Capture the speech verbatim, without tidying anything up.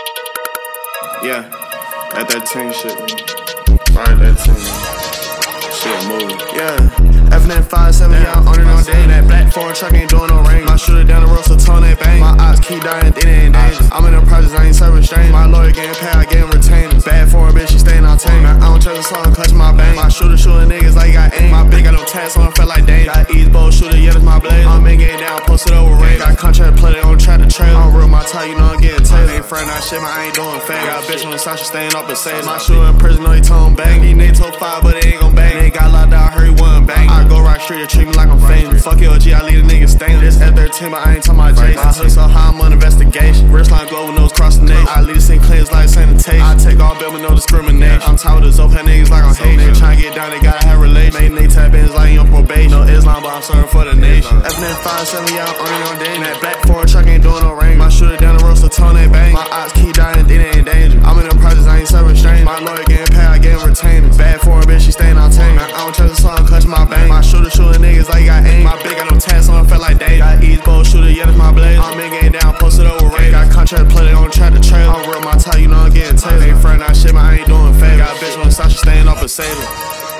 Yeah, at that team shit. Right, that team. Shit moving. Yeah, F N five seven, yeah, I'm on it all day. That black foreign truck ain't doing no rain. My shooter down the road, so tone that bang. My ops keep dying, they ain't dangerous. I'm in the projects, I ain't serving strange. My lawyer getting paid, I get him retained. Bad foreign bitch, she staying on tame. I don't trust the song, clutch my bang. My shooter shooting niggas like he got aim. My bitch got no tats on, felt like danger. Got ease bowl shooter, yeah, that's my blade. I'm in getting down, posted over range. Got contract play, they don't try to trail. I'm real, my tie, you know I'm getting tailed. Ain't friend, that shit, man, I ain't doing fake. Got a bitch on the side, she staying up and safe. My shooter in prison, know he told him bang. These niggas told five, but they ain't gon' bang. They got locked out, I heard he wasn't bang. I go right street, treat me like I'm famous. Fuck your G, I leave the nigga stainless. This F thirteen, but I ain't talking about Jason. My hood so high, I'm on investigation. Wristline global nose cross the nation. I leave the same cleans like sanitation. I take all bill with no discrimination. I'm tired of those old niggas like I'm hating. They tryna get down, they gotta have relation. Making they tap ins like you on probation. No Islam, but I'm serving for the nation. F N five seven, yeah, I'm on it on day. That black foreign truck ain't doing no rain. My shooter down the road, so tone that bang. My ops keep dying, they ain't danger. I'm in the projects, I ain't serving strange. My lawyer getting paid, I get him retained. Bad foreign bitch, she staying on tame. I don't trust the song, clutch my bang. My shooter shooting niggas like he got aim. My bitch got no tats on, felt like danger. Got ease bowl shooter, yeah, that's my blade. I'm in getting down, posted over range. Got contract play, they don't try to trail. I'm real, my tie, you know I'm getting tailored. Ain't friend, that shit, man, I ain't doing favors. Got a bitch on the side, she staying up and saving.